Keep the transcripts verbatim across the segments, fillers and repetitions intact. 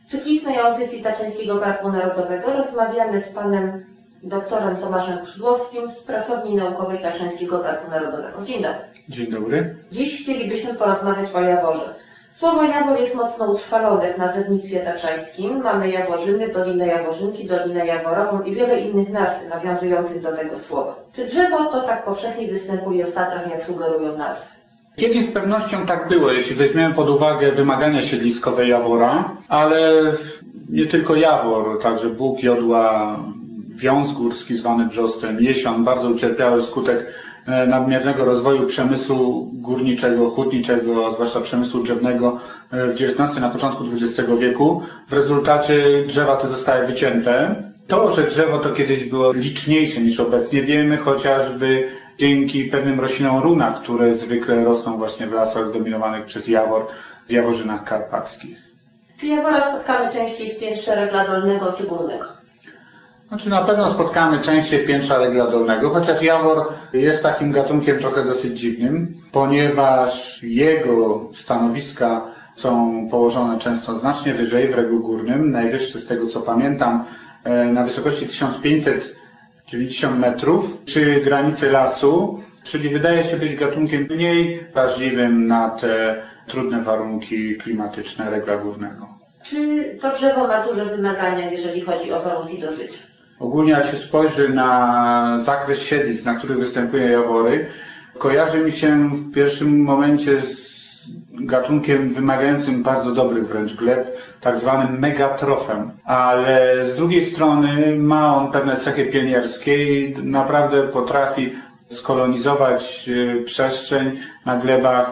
W cyklicznej audycji Tatrzańskiego Parku Narodowego rozmawiamy z panem doktorem Tomaszem Skrzydłowskim z Pracowni Naukowej Tatrzańskiego Parku Narodowego. Dzień dobry. Dzień dobry. Dziś chcielibyśmy porozmawiać o jaworze. Słowo jawor jest mocno utrwalone w nazewnictwie tatrzańskim. Mamy Jaworzyny, Dolinę Jaworzynki, Dolinę Jaworową i wiele innych nazw nawiązujących do tego słowa. Czy drzewo to tak powszechnie występuje w Tatrach, jak sugerują nazwy? Kiedyś z pewnością tak było, jeśli weźmiemy pod uwagę wymagania siedliskowe jawora, ale nie tylko jawor, także bóg, jodła, wiąz górski zwany brzostem, jesion bardzo ucierpiały wskutek nadmiernego rozwoju przemysłu górniczego, hutniczego, zwłaszcza przemysłu drzewnego w dziewiętnastym, na początku dwudziestego wieku. W rezultacie drzewa te zostały wycięte. To, że drzewo to kiedyś było liczniejsze niż obecnie, wiemy chociażby dzięki pewnym roślinom runa, które zwykle rosną właśnie w lasach zdominowanych przez jawor, w jaworzynach karpackich. Czy jawora spotkamy częściej w piętrze regla dolnego czy górnego? Znaczy na pewno spotkamy częściej w piętrze regla dolnego, chociaż jawor jest takim gatunkiem trochę dosyć dziwnym, ponieważ jego stanowiska są położone często znacznie wyżej w reglu górnym, najwyższy z tego co pamiętam na wysokości tysiąc pięćset dziewięćdziesiąt metrów przy granicy lasu, czyli wydaje się być gatunkiem mniej wrażliwym na te trudne warunki klimatyczne regla górnego. Czy to drzewo ma duże wymagania, jeżeli chodzi o warunki do życia? Ogólnie jak się spojrzy na zakres siedlisk, na których występują jawory, kojarzy mi się w pierwszym momencie z gatunkiem wymagającym bardzo dobrych wręcz gleb, tak zwanym megatrofem. Ale z drugiej strony ma on pewne cechy pionierskie i naprawdę potrafi skolonizować przestrzeń na glebach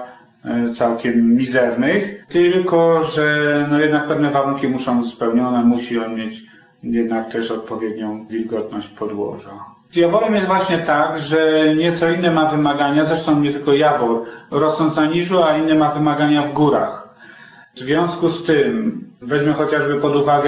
całkiem mizernych, tylko że no jednak pewne warunki muszą być spełnione, musi on mieć jednak też odpowiednią wilgotność podłoża. Z jaworem jest właśnie tak, że nieco inne ma wymagania, zresztą nie tylko jawor, rosnąc na niżu, a inne ma wymagania w górach. W związku z tym weźmy chociażby pod uwagę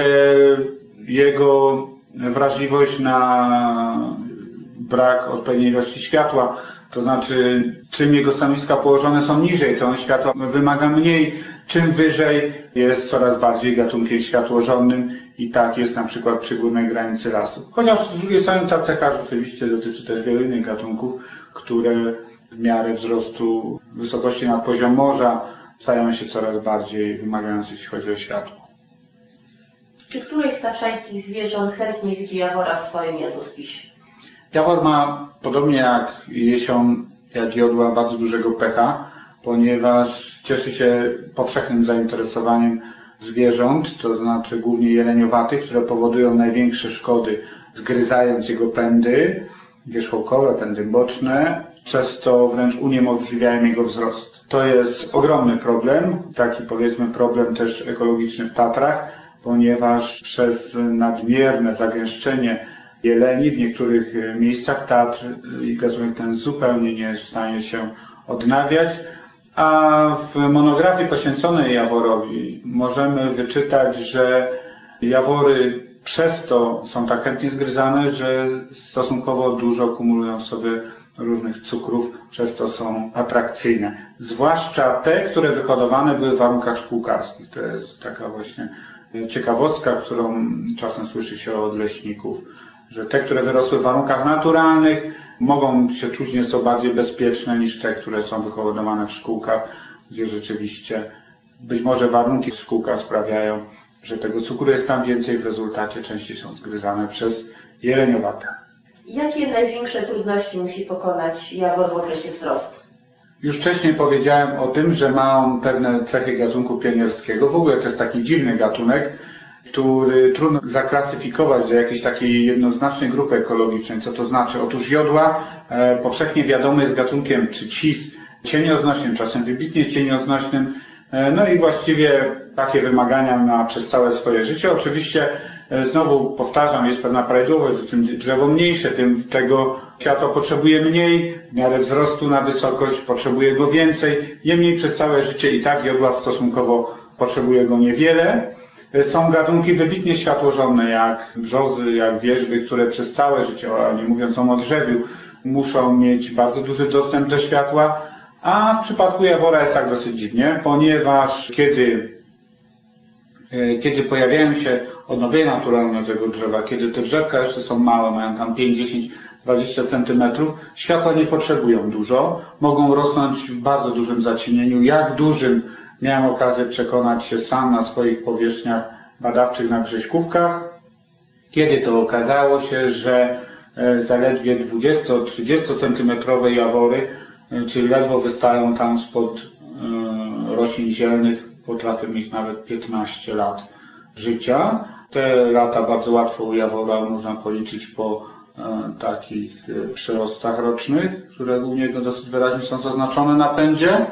jego wrażliwość na brak odpowiedniej ilości światła, to znaczy czym jego stanowiska położone są niżej, to on światła wymaga mniej, czym wyżej jest coraz bardziej gatunkiem światłożonnym i tak jest na przykład przy górnej granicy lasu. Chociaż z drugiej strony ta cecha rzeczywiście dotyczy też wielu innych gatunków, które w miarę wzrostu wysokości nad poziom morza stają się coraz bardziej wymagające, jeśli chodzi o światło. Czy któreś z tatrzańskich zwierząt chętnie widzi jawora w swoim jadłospisie? Jawor ma, podobnie jak jesion, jak jodła, bardzo dużego pecha, ponieważ cieszy się powszechnym zainteresowaniem zwierząt, to znaczy głównie jeleniowatych, które powodują największe szkody, zgryzając jego pędy wierzchołkowe, pędy boczne, przez to wręcz uniemożliwiają jego wzrost. To jest ogromny problem, taki powiedzmy problem też ekologiczny w Tatrach, ponieważ przez nadmierne zagęszczenie jeleni w niektórych miejscach Tatr i gatunek ten zupełnie nie jest w stanie się odnawiać, a w monografii poświęconej jaworowi możemy wyczytać, że jawory przez to są tak chętnie zgryzane, że stosunkowo dużo kumulują w sobie różnych cukrów, przez to są atrakcyjne. Zwłaszcza te, które wyhodowane były w warunkach szkółkarskich. To jest taka właśnie ciekawostka, którą czasem słyszy się od leśników, że te, które wyrosły w warunkach naturalnych, mogą się czuć nieco bardziej bezpieczne niż te, które są wyhodowane w szkółkach, gdzie rzeczywiście być może warunki w szkółkach sprawiają, że tego cukru jest tam więcej, w rezultacie częściej są zgryzane przez jeleniowate. Jakie największe trudności musi pokonać jawor w okresie wzrostu? Już wcześniej powiedziałem o tym, że ma on pewne cechy gatunku pionierskiego. W ogóle to jest taki dziwny gatunek, który trudno zaklasyfikować do jakiejś takiej jednoznacznej grupy ekologicznej. Co to znaczy? Otóż jodła e, powszechnie wiadomy jest gatunkiem czy cis cienioznośnym, czasem wybitnie cienioznośnym. E, no i właściwie takie wymagania ma przez całe swoje życie. Oczywiście e, znowu powtarzam, jest pewna prawidłowość, że czym drzewo mniejsze, tym tego światła potrzebuje mniej, w miarę wzrostu na wysokość potrzebuje go więcej. Niemniej przez całe życie i tak jodła stosunkowo potrzebuje go niewiele. Są gatunki wybitnie światłożonne, jak brzozy, jak wierzby, które przez całe życie, a nie mówiąc o modrzewiu, muszą mieć bardzo duży dostęp do światła, a w przypadku jawora jest tak dosyć dziwnie, ponieważ kiedy Kiedy pojawiają się odnowienia naturalne tego drzewa, kiedy te drzewka jeszcze są małe, mają tam pięć, dziesięć, dwadzieścia centymetrów, światła nie potrzebują dużo, mogą rosnąć w bardzo dużym zacienieniu. Jak dużym miałem okazję przekonać się sam na swoich powierzchniach badawczych na Grześkówkach, kiedy to okazało się, że zaledwie dwudziesto-trzydziesto centymetrowe jawory, czyli ledwo wystają tam spod roślin zielnych, potrafią mieć nawet piętnaście lat życia. Te lata bardzo łatwo u jawora można policzyć po takich przyrostach rocznych, które u niego dosyć wyraźnie są zaznaczone na pędzie.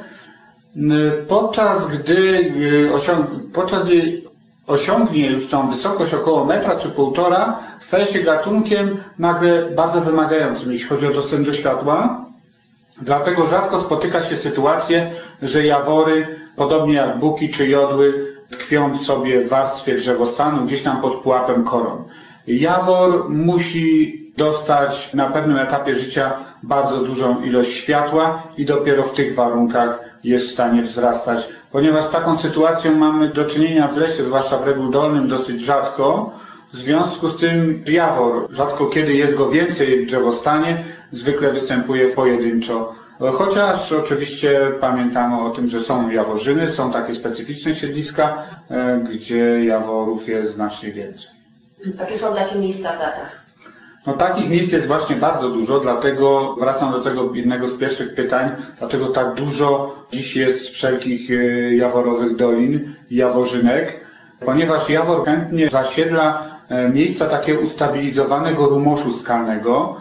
Podczas gdy, osiąg podczas gdy osiągnie już tą wysokość około metra czy półtora, staje się gatunkiem nagle bardzo wymagającym, jeśli chodzi o dostęp do światła. Dlatego rzadko spotyka się sytuację, że jawory, podobnie jak buki czy jodły, tkwią sobie w warstwie drzewostanu gdzieś tam pod pułapem koron. Jawor musi dostać na pewnym etapie życia bardzo dużą ilość światła i dopiero w tych warunkach jest w stanie wzrastać. Ponieważ z taką sytuacją mamy do czynienia w lesie, zwłaszcza w Regule Dolnym, dosyć rzadko. W związku z tym jawor, rzadko kiedy jest go więcej w drzewostanie, zwykle występuje pojedynczo. Chociaż oczywiście pamiętamy o tym, że są jaworzyny, są takie specyficzne siedliska, gdzie jaworów jest znacznie więcej. Jakie są takie miejsca w Tatrach? No takich miejsc jest właśnie bardzo dużo, dlatego wracam do tego jednego z pierwszych pytań, dlatego tak dużo dziś jest wszelkich jaworowych dolin, jaworzynek, ponieważ jawor chętnie zasiedla miejsca takie ustabilizowanego rumoszu skalnego.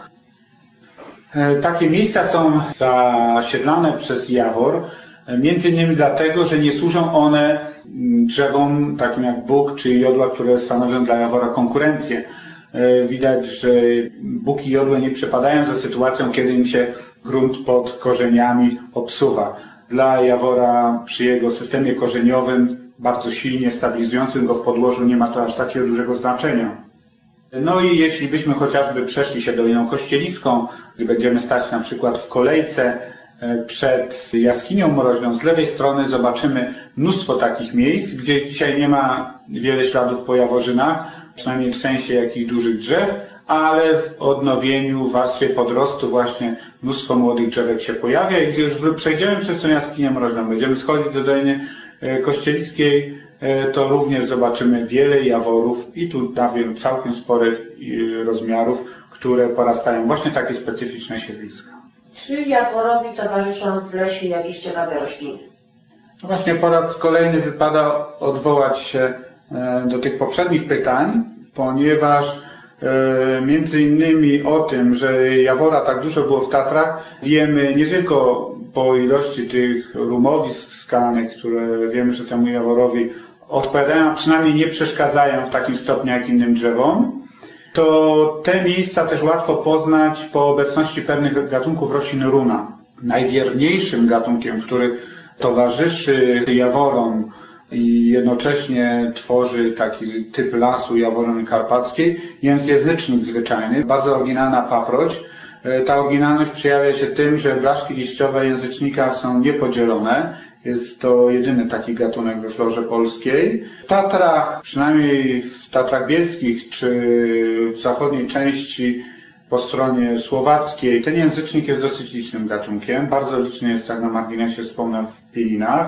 Takie miejsca są zasiedlane przez jawor, między innymi dlatego, że nie służą one drzewom takim jak buk czy jodła, które stanowią dla jawora konkurencję. Widać, że buki i jodły nie przepadają za sytuacją, kiedy im się grunt pod korzeniami obsuwa. Dla jawora przy jego systemie korzeniowym, bardzo silnie stabilizującym go w podłożu, nie ma to aż takiego dużego znaczenia. No i jeśli byśmy chociażby przeszli się Doliną Kościeliską, gdy będziemy stać na przykład w kolejce przed jaskinią mroźną, z lewej strony zobaczymy mnóstwo takich miejsc, gdzie dzisiaj nie ma wiele śladów po jaworzynach, przynajmniej w sensie jakichś dużych drzew, ale w odnowieniu, w warstwie podrostu właśnie mnóstwo młodych drzewek się pojawia i gdy już przejdziemy przez tę jaskinię mroźną, będziemy schodzić do Doliny Kościeliskiej, to również zobaczymy wiele jaworów i tu nawet całkiem sporych rozmiarów, które porastają właśnie takie specyficzne siedliska. Czy jaworowi towarzyszą w lesie jakieś ciekawe rośliny? No właśnie po raz kolejny wypada odwołać się do tych poprzednich pytań, ponieważ między innymi o tym, że jawora tak dużo było w Tatrach, wiemy nie tylko po ilości tych rumowisk skalnych, które wiemy, że temu jaworowi odpowiadają, a przynajmniej nie przeszkadzają w takim stopniu jak innym drzewom, to te miejsca też łatwo poznać po obecności pewnych gatunków roślin runa. Najwierniejszym gatunkiem, który towarzyszy jaworom i jednocześnie tworzy taki typ lasu jaworzyny karpackiej, jest języcznik zwyczajny, bardzo oryginalna paproć. Ta oryginalność przejawia się tym, że blaszki liściowe języcznika są niepodzielone. Jest to jedyny taki gatunek we florze polskiej. W Tatrach, przynajmniej w Tatrach Bielskich czy w zachodniej części po stronie słowackiej, ten języcznik jest dosyć licznym gatunkiem. Bardzo liczny jest, tak na marginesie wspomnę, w Pielinach,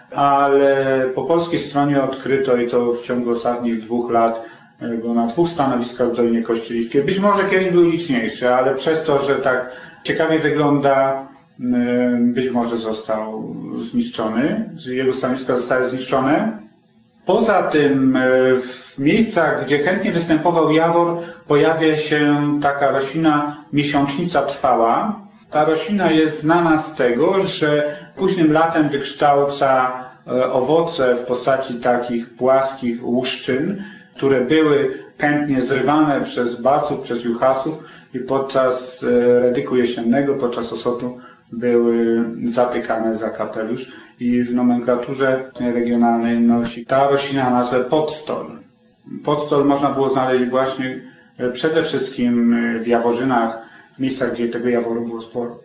ale po polskiej stronie odkryto i to w ciągu ostatnich dwóch lat go na dwóch stanowiskach w Dolinie Kościeliskiej. Być może kiedyś był liczniejszy, ale przez to, że tak ciekawie wygląda, być może został zniszczony, jego stanowiska zostały zniszczone. Poza tym w miejscach, gdzie chętnie występował jawor, pojawia się taka roślina miesiącznica trwała. Ta roślina jest znana z tego, że późnym latem wykształca owoce w postaci takich płaskich łuszczyn, które były chętnie zrywane przez baców, przez juchasów i podczas redyku jesiennego, podczas osotu były zatykane za kapelusz i w nomenklaturze regionalnej nosi ta roślina nazwę podstol. Podstol można było znaleźć właśnie przede wszystkim w jaworzynach, w miejscach, gdzie tego jaworu było sporo.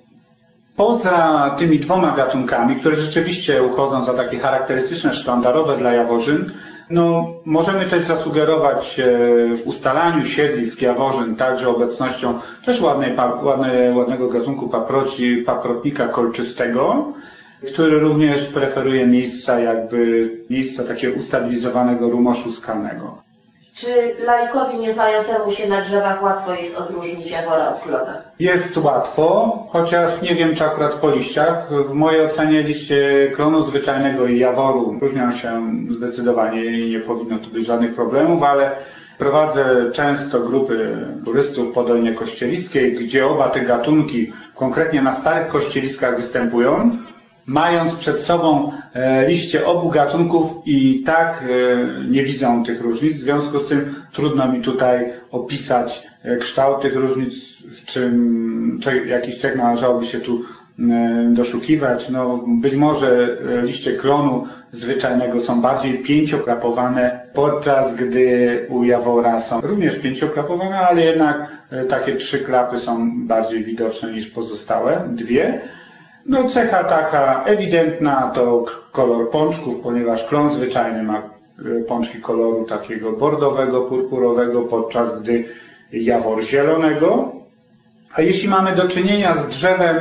Poza tymi dwoma gatunkami, które rzeczywiście uchodzą za takie charakterystyczne, sztandarowe dla jaworzyn, No, możemy też zasugerować w ustalaniu siedlisk jaworzyn także obecnością też ładnej, ładnej, ładnego gatunku paproci, paprotnika kolczystego, który również preferuje miejsca jakby miejsca takiego ustabilizowanego rumoszu skalnego. Czy laikowi nie znającemu się na drzewach łatwo jest odróżnić jawora od klona? Jest łatwo, chociaż nie wiem czy akurat po liściach. W mojej ocenie liście klonu zwyczajnego i jaworu różnią się zdecydowanie i nie powinno tu być żadnych problemów, ale prowadzę często grupy turystów po Dolinie Kościeliskiej, gdzie oba te gatunki konkretnie na starych kościeliskach występują, mając przed sobą liście obu gatunków i tak nie widzą tych różnic. W związku z tym trudno mi tutaj opisać kształt tych różnic, w czym jakichś cech należałoby się tu doszukiwać. No, być może liście klonu zwyczajnego są bardziej pięciokrapowane, podczas gdy u jawora są również pięciokrapowane, ale jednak takie trzy klapy są bardziej widoczne niż pozostałe dwie. No cecha taka ewidentna to kolor pączków, ponieważ klon zwyczajny ma pączki koloru takiego bordowego, purpurowego, podczas gdy jawor zielonego. A jeśli mamy do czynienia z drzewem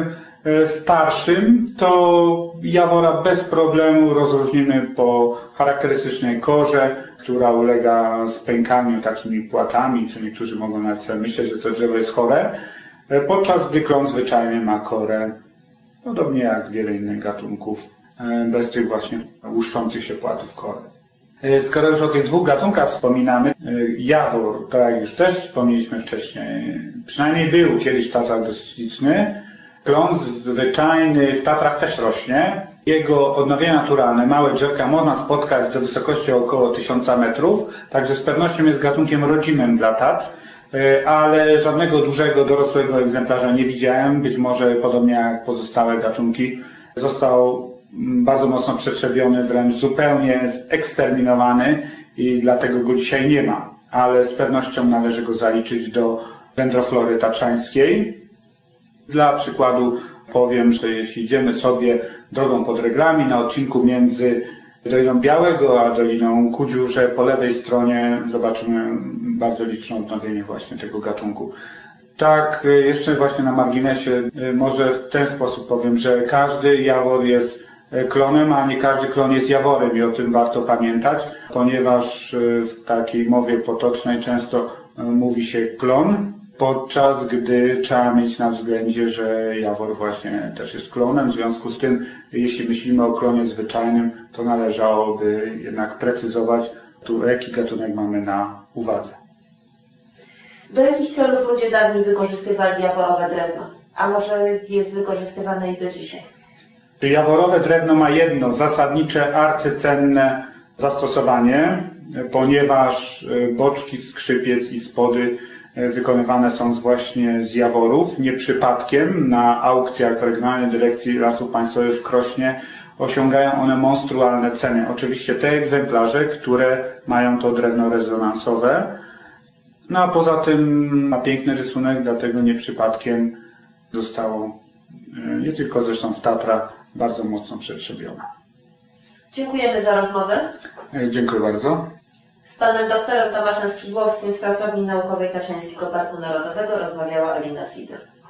starszym, to jawora bez problemu rozróżnimy po charakterystycznej korze, która ulega spękaniu takimi płatami, co niektórzy mogą nawet sobie myśleć, że to drzewo jest chore, podczas gdy klon zwyczajny ma korę podobnie jak wiele innych gatunków, bez tych właśnie łuszczących się płatów kory. Skoro już o tych dwóch gatunkach wspominamy, jawor, tak jak już też wspomnieliśmy wcześniej, przynajmniej był kiedyś w Tatrach dosyć liczny. Klon zwyczajny w Tatrach też rośnie. Jego odnowienia naturalne, małe drzewka można spotkać do wysokości około tysiąca metrów, także z pewnością jest gatunkiem rodzimym dla Tatr. Ale żadnego dużego, dorosłego egzemplarza nie widziałem. Być może podobnie jak pozostałe gatunki został bardzo mocno przetrzebiony, wręcz zupełnie eksterminowany i dlatego go dzisiaj nie ma. Ale z pewnością należy go zaliczyć do dendroflory tatrzańskiej. Dla przykładu powiem, że jeśli idziemy sobie drogą pod Reglami na odcinku między Doliną Białego a Doliną Kudziurze, po lewej stronie zobaczymy bardzo liczne odnowienie właśnie tego gatunku. Tak, jeszcze właśnie na marginesie może w ten sposób powiem, że każdy jawor jest klonem, a nie każdy klon jest jaworem i o tym warto pamiętać, ponieważ w takiej mowie potocznej często mówi się klon, podczas gdy trzeba mieć na względzie, że jawor właśnie też jest klonem. W związku z tym, jeśli myślimy o klonie zwyczajnym, to należałoby jednak precyzować, tu jaki gatunek mamy na uwadze. Do jakich celów ludzie dawniej wykorzystywali jaworowe drewno? A może jest wykorzystywane i do dzisiaj? Jaworowe drewno ma jedno zasadnicze, arcycenne zastosowanie, ponieważ boczki, skrzypiec i spody wykonywane są właśnie z jaworów. Nie przypadkiem na aukcjach w Regionalnej Dyrekcji Lasów Państwowych w Krośnie osiągają one monstrualne ceny. Oczywiście te egzemplarze, które mają to drewno rezonansowe. No a poza tym ma piękny rysunek, dlatego nie przypadkiem zostało, nie tylko zresztą w Tatrach, bardzo mocno przetrzebione. Dziękujemy za rozmowę. Dziękuję bardzo. Z panem doktorem Tomaszem Skrzydłowskim z Pracowni Naukowej Tatrzańskiego Parku Narodowego rozmawiała Alina Sider.